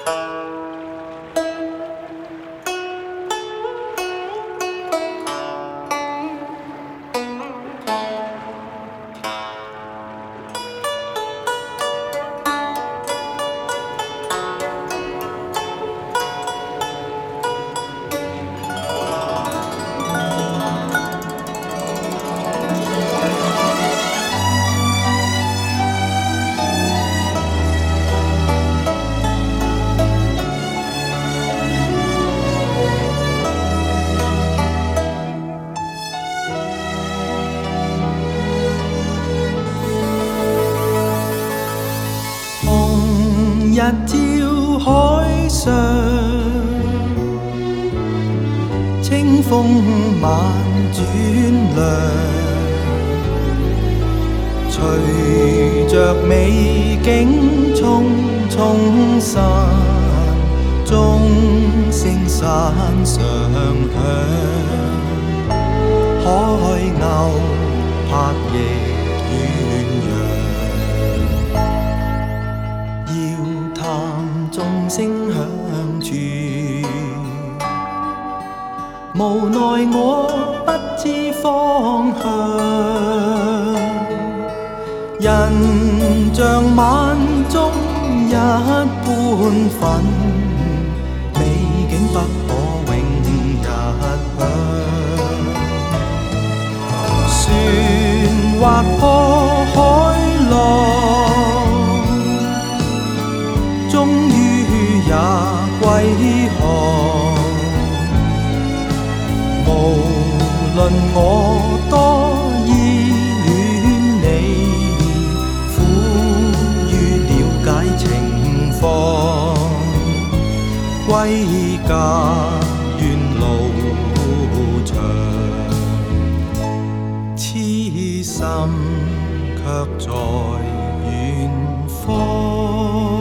日照海上，清风晚转凉，随着美景匆匆散，钟声山上响，海鸥拍翼远扬。众声响处，无奈我不知方向。人像晚中一般粉，美景不可永日享。船划破海浪，终于也歸航。無論我多依戀你，苦於了解情況，歸家願路長，痴心卻在遠方。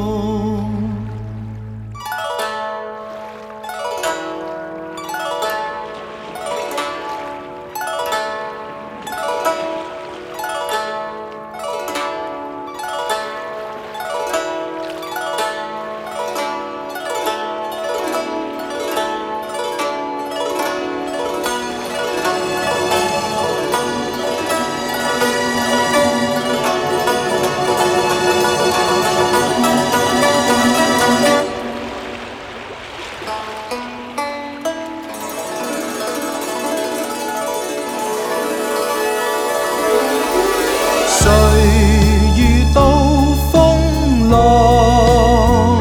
遇到風浪，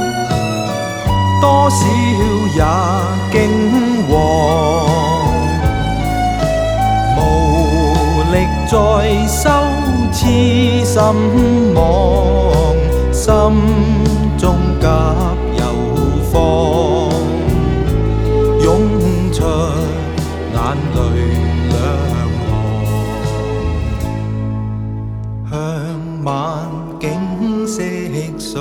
多少也驚惶，無力再收痴心妄，心中急又慌，湧出眼淚兩向晚景色碎，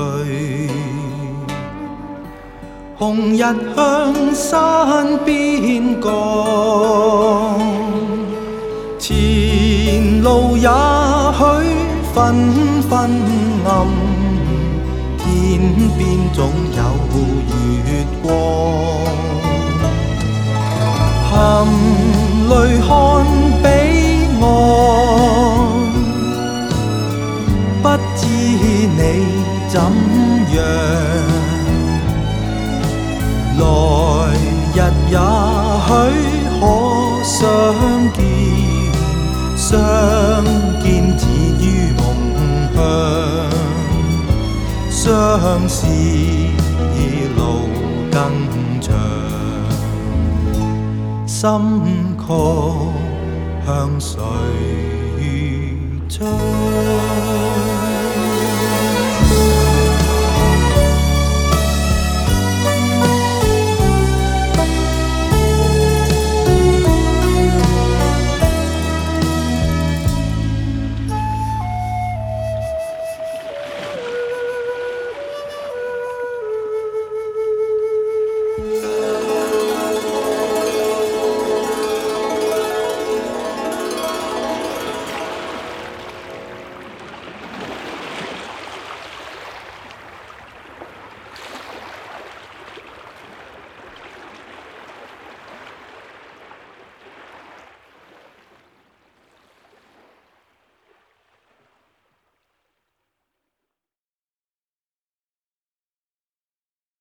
紅日向山邊降，前路也許紛紛暗，天邊總有月光，含淚看彼岸，不知你怎樣，來日也許可相見，相見只於夢鄉，相思路更長，心曲向誰追？